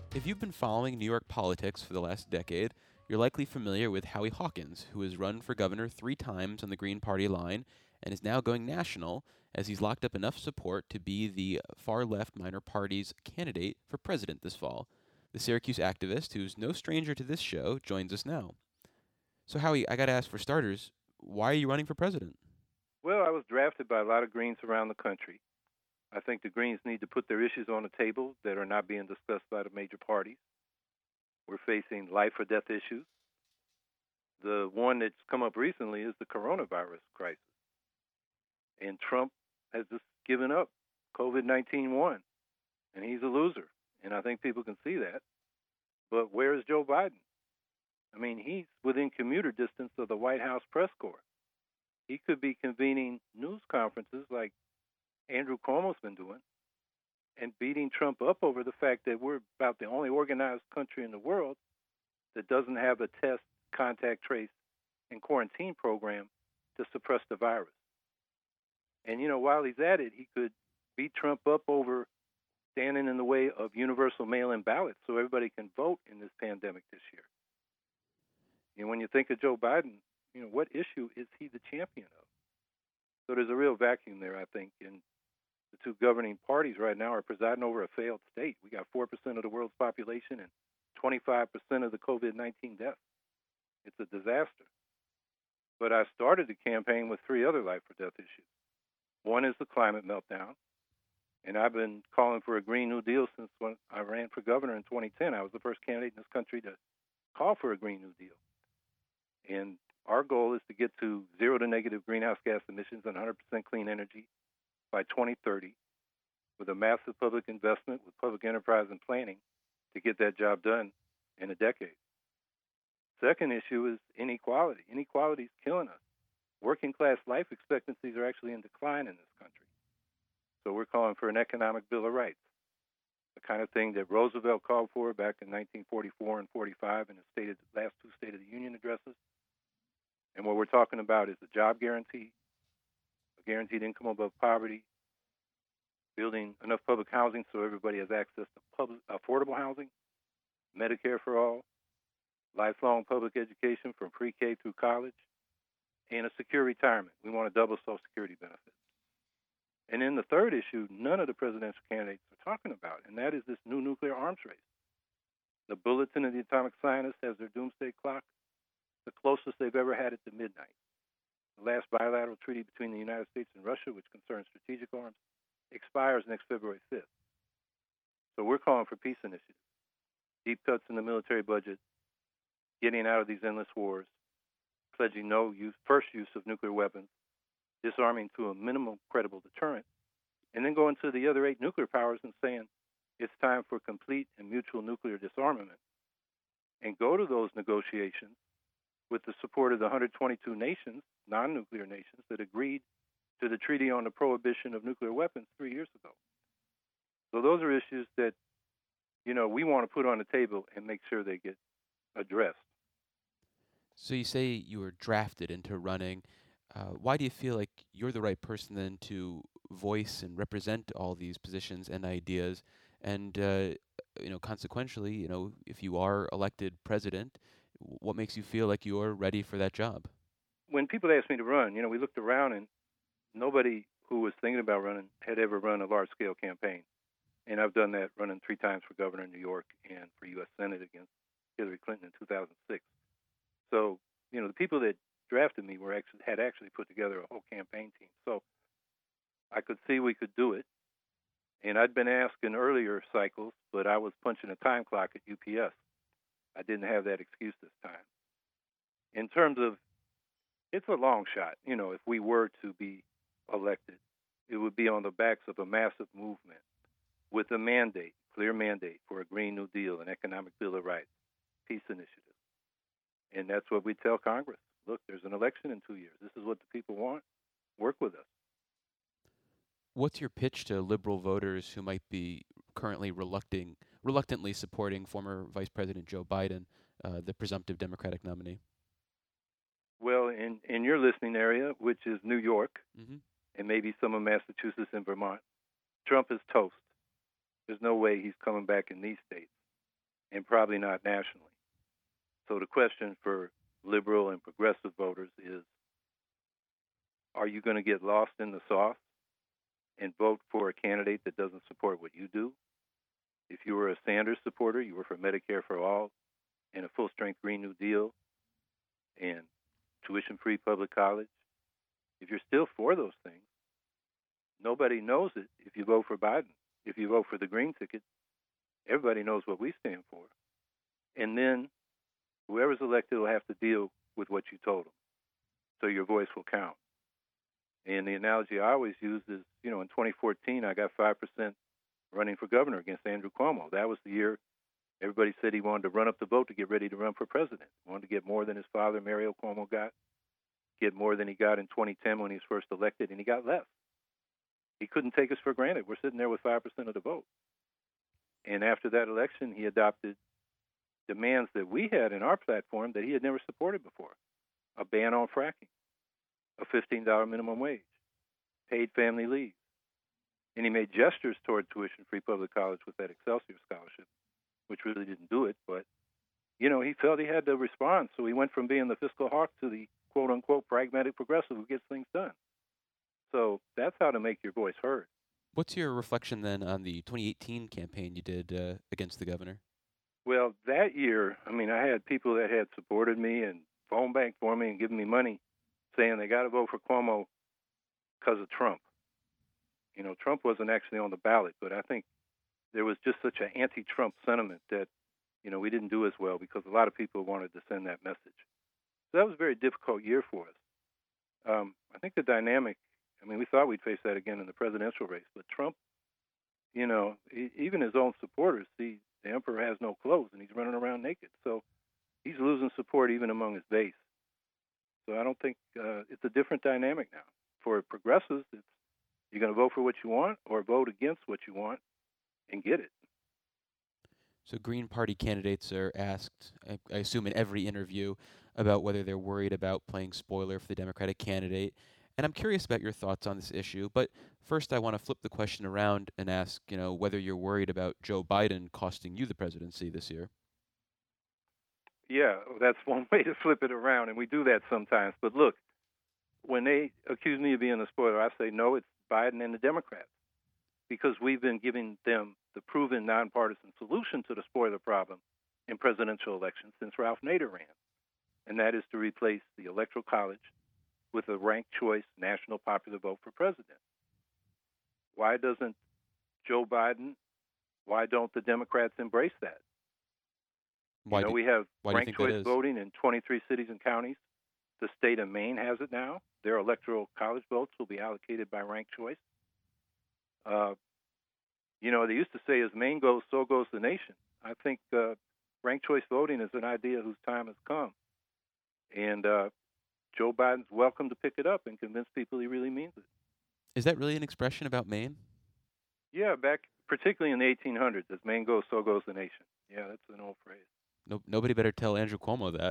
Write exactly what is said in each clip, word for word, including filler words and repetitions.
If you've been following New York politics for the last decade, you're likely familiar with Howie Hawkins, who has run for governor three times on the Green Party line and is now going national as he's locked up enough support to be the far left minor party's candidate for president this fall. The Syracuse activist, who's no stranger to this show, joins us now. So, Howie, I got to ask for starters, why are you running for president? Well, I was drafted by a lot of Greens around the country. I think the Greens need to put their issues on the table that are not being discussed by the major parties. We're facing life or death issues. The one that's come up recently is the coronavirus crisis. And Trump has just given up. COVID nineteen won, and he's a loser. And I think people can see that. But where is Joe Biden? I mean, he's within commuter distance of the White House press corps. He could be convening news conferences like Andrew Cuomo's been doing and beating Trump up over the fact that we're about the only organized country in the world that doesn't have a test, contact trace, and quarantine program to suppress the virus. And, you know, while he's at it, he could beat Trump up over standing in the way of universal mail-in ballots so everybody can vote in this pandemic this year. And when you think of Joe Biden, you know, what issue is he the champion of? So there's a real vacuum there, I think, and the two governing parties right now are presiding over a failed state. We got four percent of the world's population and twenty-five percent of the COVID nineteen deaths. It's a disaster. But I started the campaign with three other life or death issues. One is the climate meltdown, and I've been calling for a Green New Deal since when I ran for governor in twenty ten. I was the first candidate in this country to call for a Green New Deal. And our goal is to get to zero to negative greenhouse gas emissions and one hundred percent clean energy by twenty thirty with a massive public investment with public enterprise and planning to get that job done in a decade. Second issue is inequality. Inequality is killing us. Working class life expectancies are actually in decline in this country. So we're calling for an economic bill of rights, the kind of thing that Roosevelt called for back in nineteen forty-four and forty-five in his state of, last two State of the Union addresses. And what we're talking about is a job guarantee, a guaranteed income above poverty, building enough public housing so everybody has access to public, affordable housing, Medicare for all, lifelong public education from pre-K through college, and a secure retirement. We want to double Social Security benefits. And then the third issue, none of the presidential candidates are talking about, and that is this new nuclear arms race. The Bulletin of the Atomic Scientists has their doomsday clock the closest they've ever had it to midnight. The last bilateral treaty between the United States and Russia, which concerns strategic arms, expires next February fifth. So we're calling for peace initiatives, deep cuts in the military budget, getting out of these endless wars, pledging no use, first use of nuclear weapons, disarming to a minimum credible deterrent, and then going to the other eight nuclear powers and saying it's time for complete and mutual nuclear disarmament, and go to those negotiations with the support of the one hundred twenty-two nations, non-nuclear nations, that agreed to the Treaty on the Prohibition of Nuclear Weapons three years ago. So those are issues that, you know, we want to put on the table and make sure they get addressed. So you say you were drafted into running. Uh, why do you feel like you're the right person then to voice and represent all these positions and ideas? And uh, you know, consequentially, you know, if you are elected president, what makes you feel like you're ready for that job? When people asked me to run, you know, we looked around and nobody who was thinking about running had ever run a large-scale campaign. And I've done that, running three times for governor in New York and for U S Senate against Hillary Clinton in two thousand six. So, you know, the people that drafted me were actually had actually put together a whole campaign team. So I could see we could do it. And I'd been asked in earlier cycles, but I was punching a time clock at U P S. I didn't have that excuse this time. In terms of, it's a long shot. You know, if we were to be elected, it would be on the backs of a massive movement with a mandate, clear mandate for a Green New Deal, an economic bill of rights, peace initiative. And that's what we tell Congress. Look, there's an election in two years. This is what the people want. Work with us. What's your pitch to liberal voters who might be currently relucting, reluctantly supporting former Vice President Joe Biden, uh, the presumptive Democratic nominee? Well, in, in your listening area, which is New York, mm-hmm. and maybe some of Massachusetts and Vermont, Trump is toast. There's no way he's coming back in these states. and probably not nationally. So the question for liberal and progressive voters is, are you going to get lost in the sauce and vote for a candidate that doesn't support what you do? If you were a Sanders supporter, you were for Medicare for all and a full-strength Green New Deal and tuition-free public college. If you're still for those things, nobody knows it if you vote for Biden. If you vote for the green ticket, everybody knows what we stand for. And then whoever's elected will have to deal with what you told them. So your voice will count. And the analogy I always use is, you know, in twenty fourteen, I got five percent running for governor against Andrew Cuomo. That was the year everybody said he wanted to run up the vote to get ready to run for president. He wanted to get more than his father, Mario Cuomo, got, get more than he got in twenty ten when he was first elected, and he got less. He couldn't take us for granted. We're sitting there with five percent of the vote. And after that election, he adopted demands that we had in our platform that he had never supported before. A ban on fracking, a fifteen dollars minimum wage, paid family leave. And he made gestures toward tuition-free public college with that Excelsior scholarship, which really didn't do it. But, you know, he felt he had to respond. So he went from being the fiscal hawk to the quote-unquote pragmatic progressive who gets things done. So that's how to make your voice heard. What's your reflection then on the twenty eighteen campaign you did uh, against the governor? Well, that year, I mean, I had people that had supported me and phone banked for me and given me money saying they got to vote for Cuomo because of Trump. You know, Trump wasn't actually on the ballot, but I think there was just such an anti-Trump sentiment that, you know, we didn't do as well because a lot of people wanted to send that message. So that was a very difficult year for us. Um, I think the dynamic, I mean, we thought we'd face that again in the presidential race, but Trump, you know, he, even his own supporters see the emperor has no clothes and he's running around naked. So he's losing support even among his base. So I don't think uh, it's a different dynamic now. For progressives, it's you're going to vote for what you want or vote against what you want and get it. So Green Party candidates are asked, I, I assume in every interview, about whether they're worried about playing spoiler for the Democratic candidate. And I'm curious about your thoughts on this issue. But first, I want to flip the question around and ask, you know, whether you're worried about Joe Biden costing you the presidency this year. Yeah, that's one way to flip it around, and we do that sometimes. But look, when they accuse me of being a spoiler, I say, no, it's Biden and the Democrats, because we've been giving them the proven nonpartisan solution to the spoiler problem in presidential elections since Ralph Nader ran, and that is to replace the Electoral College with a ranked choice national popular vote for president. Why doesn't Joe Biden, why don't the Democrats embrace that? Why you know, do, we have why ranked do you think choice that is? voting in twenty-three cities and counties. The state of Maine has it now. Their electoral college votes will be allocated by ranked choice. Uh, you know, they used to say, as Maine goes, so goes the nation. I think uh, ranked choice voting is an idea whose time has come. And uh, Joe Biden's welcome to pick it up and convince people he really means it. Is that really an expression about Maine? Yeah, back particularly in the eighteen hundreds, as Maine goes, so goes the nation. Yeah, that's an old phrase. No, nobody better tell Andrew Cuomo that.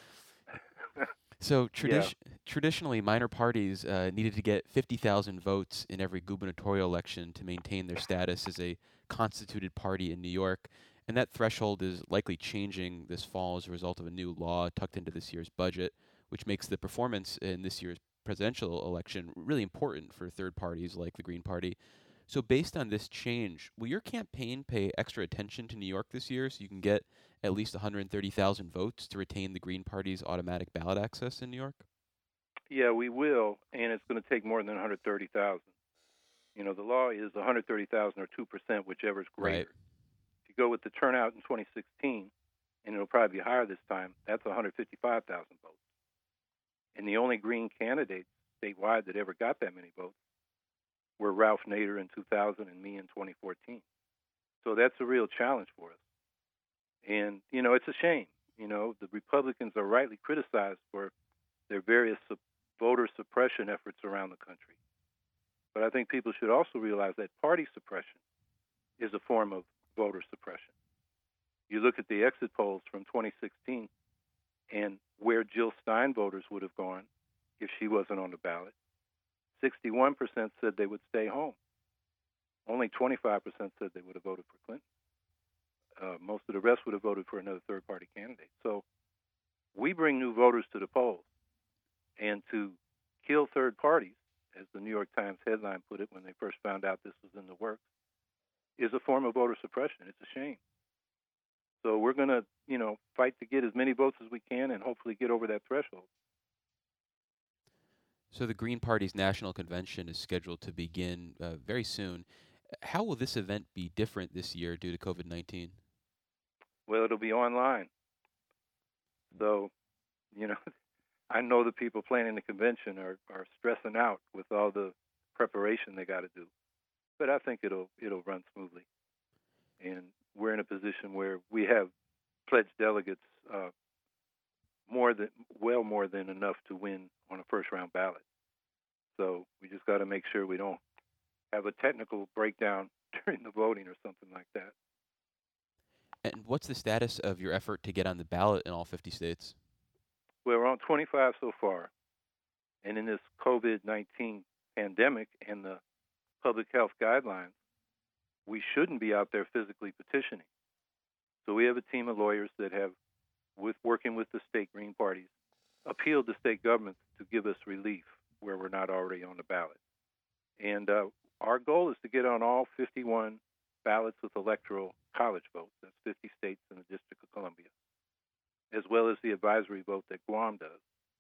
So tradi- Yeah. traditionally, minor parties uh, needed to get fifty thousand votes in every gubernatorial election to maintain their status as a constituted party in New York. And that threshold is likely changing this fall as a result of a new law tucked into this year's budget, which makes the performance in this year's presidential election really important for third parties like the Green Party. So based on this change, will your campaign pay extra attention to New York this year so you can get at least one hundred thirty thousand votes to retain the Green Party's automatic ballot access in New York? Yeah, we will, and it's going to take more than one hundred thirty thousand. You know, the law is one hundred thirty thousand or two percent, whichever is greater. Right. If you go with the turnout in twenty sixteen, and it'll probably be higher this time, that's one hundred fifty-five thousand votes. And the only Green candidates statewide that ever got that many votes were Ralph Nader in two thousand and me in twenty fourteen. So that's a real challenge for us. And, you know, it's a shame. You know, the Republicans are rightly criticized for their various su- voter suppression efforts around the country. But I think people should also realize that party suppression is a form of voter suppression. You look at the exit polls from twenty sixteen and where Jill Stein voters would have gone if she wasn't on the ballot. sixty-one percent said they would stay home. Only twenty-five percent said they would have voted for Clinton. Uh, most of the rest would have voted for another third-party candidate. So we bring new voters to the polls, and to kill third parties, as the New York Times headline put it when they first found out this was in the works, is a form of voter suppression. It's a shame. So we're going to, you know, fight to get as many votes as we can and hopefully get over that threshold. So the Green Party's national convention is scheduled to begin uh, very soon. How will this event be different this year due to COVID nineteen? Well, it'll be online. So, you know, I know the people planning the convention are, are stressing out with all the preparation they got to do. But I think it'll it'll run smoothly. And we're in a position where we have pledged delegates uh, more than well more than enough to win on a first round ballot. So we just got to make sure we don't have a technical breakdown during the voting or something like that. And what's the status of your effort to get on the ballot in all fifty states? Well, we're on twenty-five so far. And in this COVID nineteen pandemic and the public health guidelines, we shouldn't be out there physically petitioning. So we have a team of lawyers that have, with working with the state Green parties, appealed to state governments to give us relief where we're not already on the ballot. And uh, our goal is to get on all fifty-one ballots with electoral college votes. That's fifty states and the District of Columbia, as well as the advisory vote that Guam does.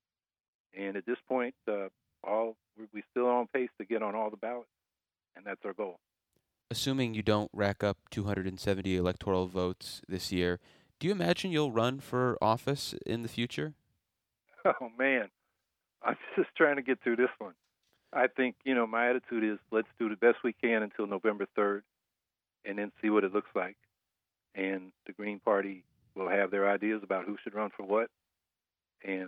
And at this point, uh, all we're still on pace to get on all the ballots, and that's our goal. Assuming you don't rack up two hundred seventy electoral votes this year, do you imagine you'll run for office in the future? Oh, man. I'm just trying to get through this one. I think, you know, my attitude is let's do the best we can until November third and then see what it looks like. And the Green Party will have their ideas about who should run for what. And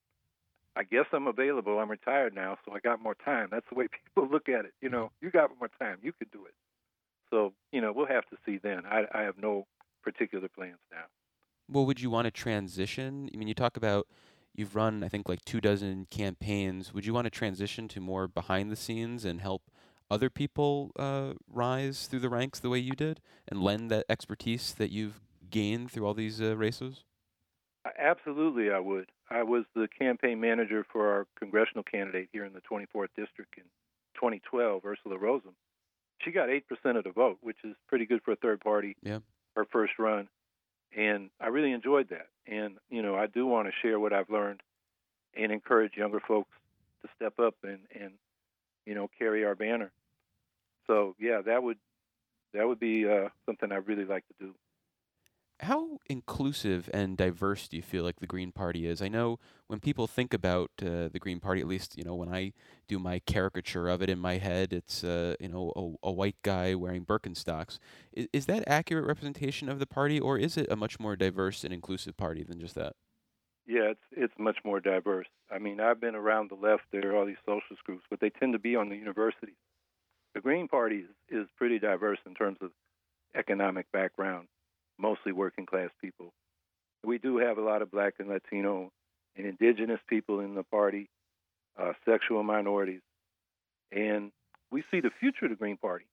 I guess I'm available. I'm retired now, so I got more time. That's the way people look at it. You know, you got more time. You could do it. So, you know, we'll have to see then. I, I have no particular plans now. Well, would you want to transition? I mean, you talk about you've run, I think, like two dozen campaigns. Would you want to transition to more behind the scenes and help other people uh, rise through the ranks the way you did and lend that expertise that you've gained through all these uh, races? Absolutely, I would. I was the campaign manager for our congressional candidate here in the twenty-fourth District in twenty twelve, Ursula Rosem. She got eight percent of the vote, which is pretty good for a third party, yeah. her first run. And I really enjoyed that. And, you know, I do want to share what I've learned and encourage younger folks to step up and, and you know, carry our banner. So, yeah, that would that would be uh, something I'd really like to do. How inclusive and diverse do you feel like the Green Party is? I know when people think about uh, the Green Party, at least, you know, when I do my caricature of it in my head, it's, uh, you know, a, a white guy wearing Birkenstocks. Is, is that accurate representation of the party, or is it a much more diverse and inclusive party than just that? Yeah, it's it's much more diverse. I mean, I've been around the left. There are all these socialist groups, but they tend to be on the universities. The Green Party is, is pretty diverse in terms of economic background. Mostly working class people. We do have a lot of black and Latino and indigenous people in the party, uh, sexual minorities, and we see the future of the Green Party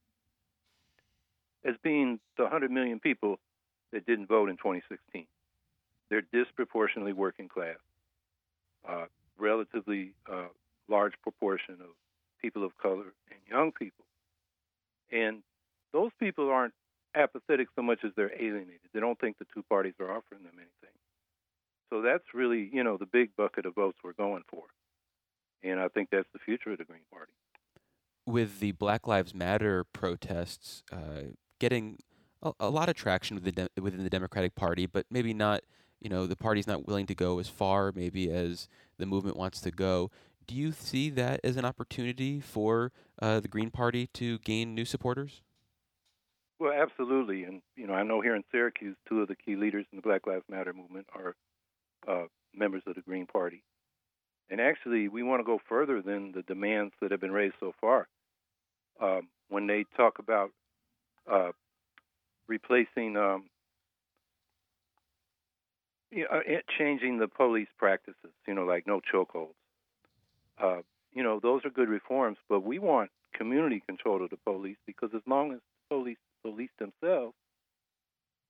as being the one hundred million people that didn't vote in twenty sixteen. They're disproportionately working class, uh, relatively uh, large proportion of people of color and young people. And those people aren't apathetic so much as they're alienated. They don't think the two parties are offering them anything. So that's really, you know, the big bucket of votes we're going for. And I think that's the future of the Green Party. With the Black Lives Matter protests uh, getting a, a lot of traction within the, de- within the Democratic Party, but maybe not, you know, the party's not willing to go as far maybe as the movement wants to go. Do you see that as an opportunity for uh, the Green Party to gain new supporters? Well, absolutely. And, you know, I know here in Syracuse, two of the key leaders in the Black Lives Matter movement are uh, members of the Green Party. And actually, we want to go further than the demands that have been raised so far. Um, when they talk about uh, replacing, um, you know, changing the police practices, you know, like no chokeholds. Uh, you know, those are good reforms, but we want community control of the police because as long as police police themselves,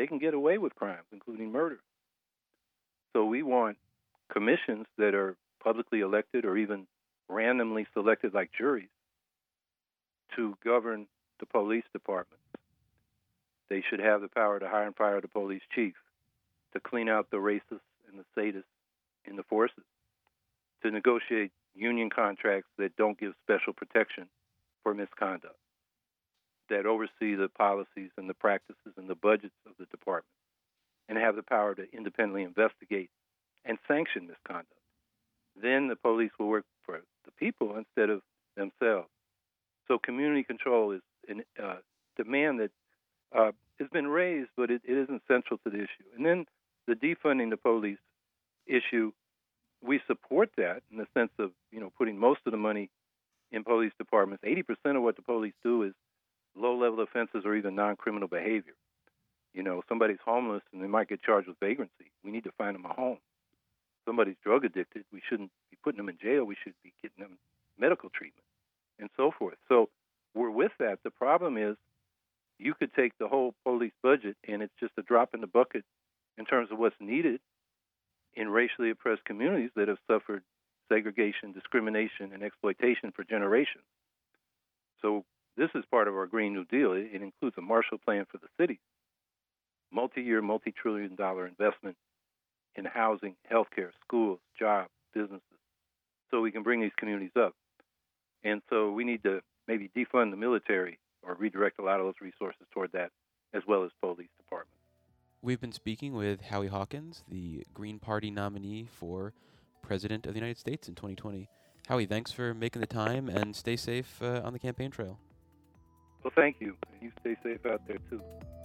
they can get away with crimes, including murder. So we want commissions that are publicly elected or even randomly selected like juries to govern the police departments. They should have the power to hire and fire the police chief, to clean out the racists and the sadists in the forces, to negotiate union contracts that don't give special protection for misconduct, that oversee the policies and the practices and the budgets of the department, and have the power to independently investigate and sanction misconduct. Then the police will work for the people instead of themselves. So community control is a uh, demand that uh, has been raised, but it, it isn't central to the issue. And then the defunding the police issue, we support that in the sense of, you know, putting most of the money in police departments. eighty percent of what the police do is low-level offenses or even non-criminal behavior. You know, somebody's homeless and they might get charged with vagrancy. We need to find them a home. Somebody's drug addicted. We shouldn't be putting them in jail. We should be getting them medical treatment and so forth. So we're with that. The problem is you could take the whole police budget and it's just a drop in the bucket in terms of what's needed in racially oppressed communities that have suffered segregation, discrimination, and exploitation for generations. So this is part of our Green New Deal. It, it includes a Marshall Plan for the city, multi-year, multi-trillion dollar investment in housing, healthcare, schools, jobs, businesses, so we can bring these communities up. And so we need to maybe defund the military or redirect a lot of those resources toward that, as well as police departments. We've been speaking with Howie Hawkins, the Green Party nominee for President of the United States in twenty twenty. Howie, thanks for making the time, and stay safe uh, on the campaign trail. Well, thank you. You stay safe out there, too.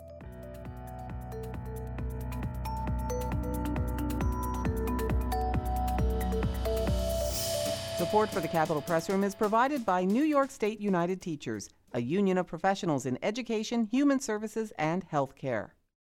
Support for the Capitol Press Room is provided by New York State United Teachers, a union of professionals in education, human services, and health care.